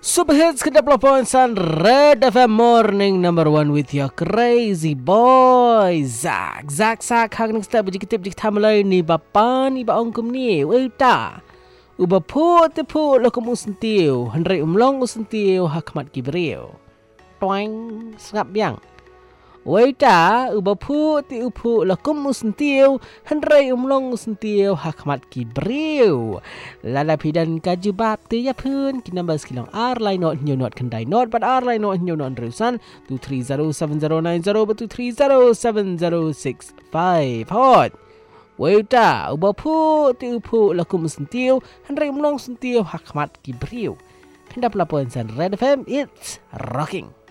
Super Hits kedap laporan San Red FM Morning number 1 with your crazy boy Zak hak nak start berjikitip tamalai ni bapa ni ba ongkum ni wita uba put te put lokum usentiu handrai umlong usentiu hakmat gibril toing sngap yang wita uba put te upu lokum usentiu handrai umlong usentiu hakmat gibril lala pidan kajubab te ya pun kinamba skilong ar lai not new not kendai not but ar lai not new not rusan 2307090 but 2307065 hot wita uba put te upu lokum usentiu handrai umlong usentiu hakmat gibril kendap laporan San Red FM, it's rocking.